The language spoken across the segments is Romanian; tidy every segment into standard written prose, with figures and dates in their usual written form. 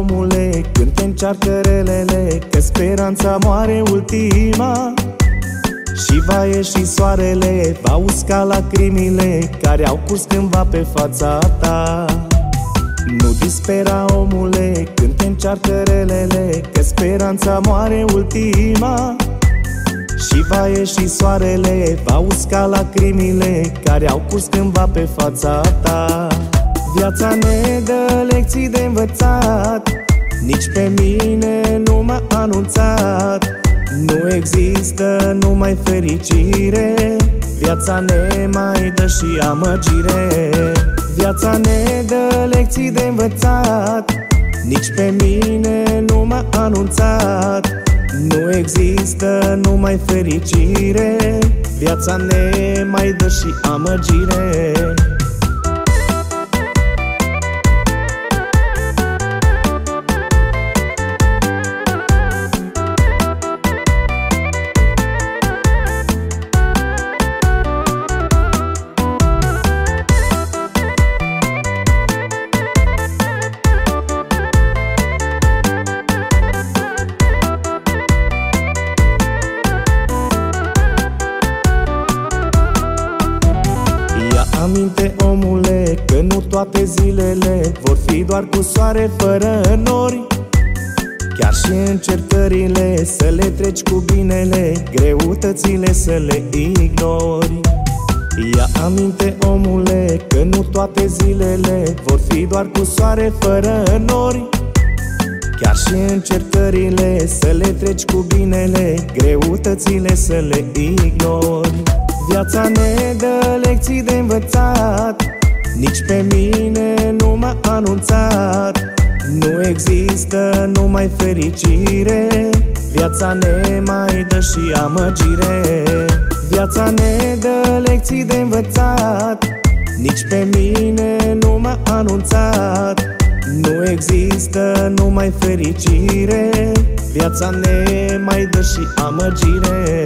omule, când te încearcă relele, că speranța moare ultima. Și va ieși soarele, va usca lacrimile care au curs cândva pe fața ta. Nu dispera, omule, când te încearcă relele, că speranța moare ultima. Și va ieși soarele, va usca lacrimile care au curs cândva pe fața ta. Viața ne dă lecții de învățat, nici pe mine nu m-a anunțat. Nu există numai fericire, viața ne mai dă și amăgire. Viața ne dă lecții de învățat, nici pe mine nu m-a anunțat. Nu există numai fericire, viața ne mai dă și amăgire. Aminte, omule, că nu toate zilele vor fi doar cu soare fără nori. Chiar și încercările să le treci cu binele, greutățile să le ignori. Ia aminte, omule, că nu toate zilele vor fi doar cu soare fără nori. Chiar și încercările să le treci cu binele, greutățile să le ignori. Viața ne dă lecții de învățat, nici pe mine nu m-a anunțat. Nu există numai fericire, viața ne mai dă și amăgire. Viața ne dă lecții de învățat, nici pe mine nu m-a anunțat. Nu există numai fericire, viața ne mai dă și amăgire.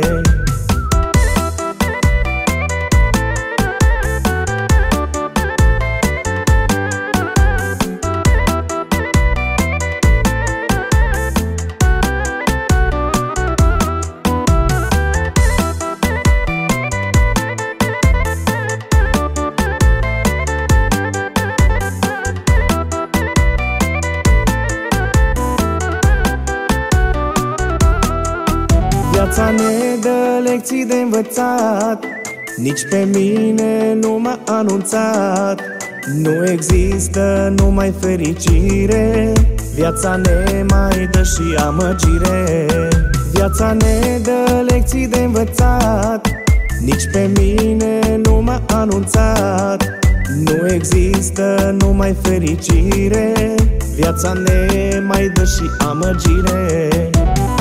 Viața ne dă lecții de învățat, nici pe mine nu m-a anunțat. Nu există numai fericire, viața ne mai dă și amăgire. Viața ne dă lecții de învățat, nici pe mine nu m-a anunțat. Nu există numai fericire, viața ne mai dă și amăgire.